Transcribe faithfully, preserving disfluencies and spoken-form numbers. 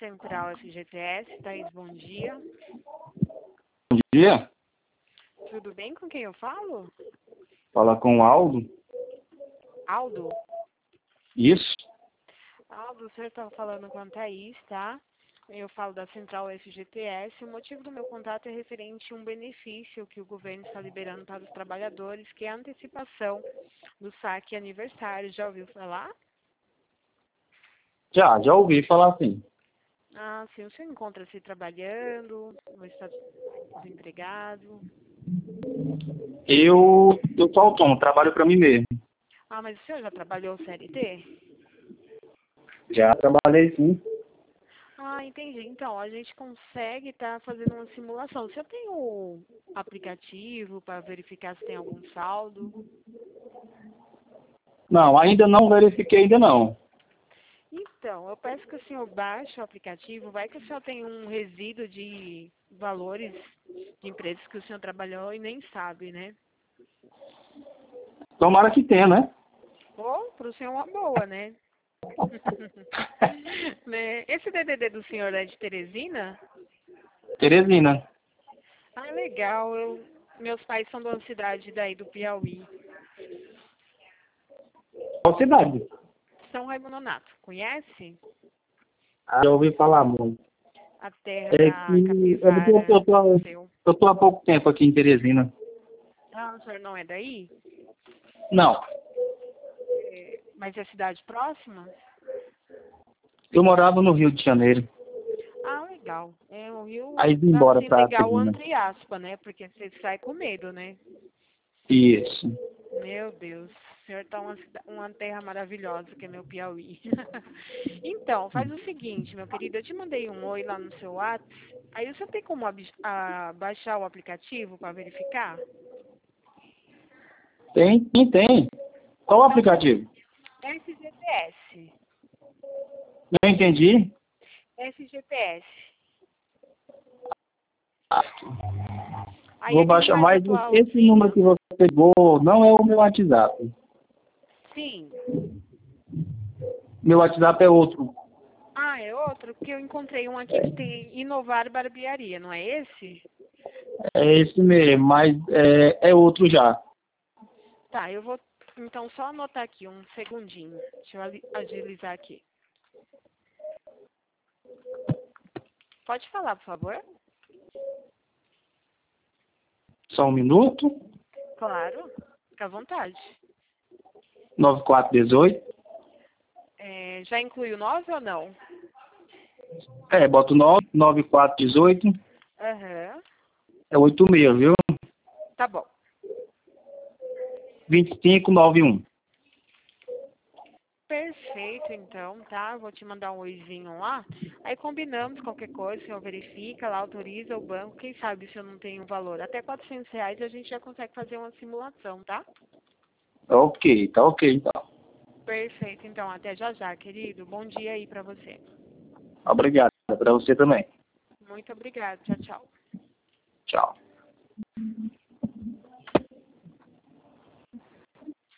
Central F G T S. Thaís, bom dia. Bom dia. Tudo bem? Com quem eu falo? Fala com o Aldo. Aldo? Isso. Aldo, o senhor está falando com a Thaís, tá? Eu falo da Central F G T S. O motivo do meu contato é referente a um benefício que o governo está liberando para os trabalhadores, que é a antecipação do saque aniversário. Já ouviu falar? Já, já ouvi falar assim. Ah, sim. O senhor encontra-se trabalhando? Ou está desempregado? Eu, eu sou autônomo, trabalho para mim mesmo. Ah, mas o senhor já trabalhou C L T? Já trabalhei sim. Ah, entendi. Então, a gente consegue estar fazendo uma simulação. O senhor tem o aplicativo para verificar se tem algum saldo? Não, ainda não verifiquei ainda não. Então, eu peço que o senhor baixe o aplicativo. Vai que o senhor tem um resíduo de valores de empresas que o senhor trabalhou e nem sabe, né? Tomara que tenha, né? Ou para o senhor é uma boa, né? Né? Esse D D D do senhor é de Teresina? Teresina. Ah, legal. Eu, meus pais são de uma cidade daí do Piauí. Qual cidade? São Raimundo Nonato. Conhece? Ah, já ouvi falar muito. A terra É da que é porque eu capivara tô, tô, seu. eu tô há pouco tempo aqui em Teresina. Ah, o senhor não é daí? Não, É, mas é cidade próxima? eu morava no Rio de Janeiro. Ah, legal. É, o Rio, Aí vim embora assim, pra legal Teresina. entre aspas, né? Porque você sai com medo, né? Isso. Meu Deus, o senhor tá uma, cida- uma terra maravilhosa, que é meu Piauí. Então, faz o seguinte, meu querido, eu te mandei um oi lá no seu WhatsApp. Aí o senhor tem como ab- a- baixar o aplicativo para verificar? Tem, tem, tem. Qual o Então, faz aplicativo? S G P S. Não entendi. S G P S. Aí Vou aquele baixar, mais mas esse número atualzinho, que você pegou não é o meu WhatsApp. sim. Meu WhatsApp é outro. Ah, é outro, porque eu encontrei um aqui que tem Inovar Barbearia, não é esse? É esse mesmo, mas é, é outro já. Tá, eu vou então só anotar aqui um segundinho. Deixa eu ali- agilizar aqui. Pode falar, por favor? Só um minuto. Claro, fica à vontade. nove quatro um oito. É, já inclui o nove ou não? É, bota o nove, nove quatro um oito. Aham, É oito seis, viu? tá bom. vinte e cinco noventa e um. Perfeito, então, tá? Vou te mandar um oizinho lá. Aí combinamos qualquer coisa, o senhor verifica lá, autoriza o banco. Quem sabe se eu não tenho um valor até quatrocentos reais, a gente já consegue fazer uma simulação, tá? Ok, tá ok então. Perfeito, então, até já já, querido. Bom dia aí pra você. Obrigado. Para você também. Muito obrigada. Tchau, tchau. Tchau.